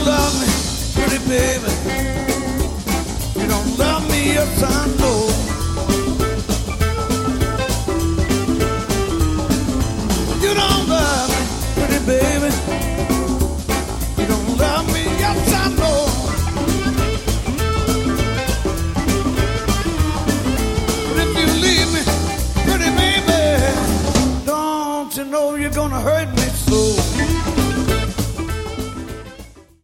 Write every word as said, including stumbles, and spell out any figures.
love me, pretty baby. You don't love me, yes I know. You don't love me, pretty baby. You don't love me, yes I know. But if you leave me, pretty baby, don't you know you're gonna hurt me?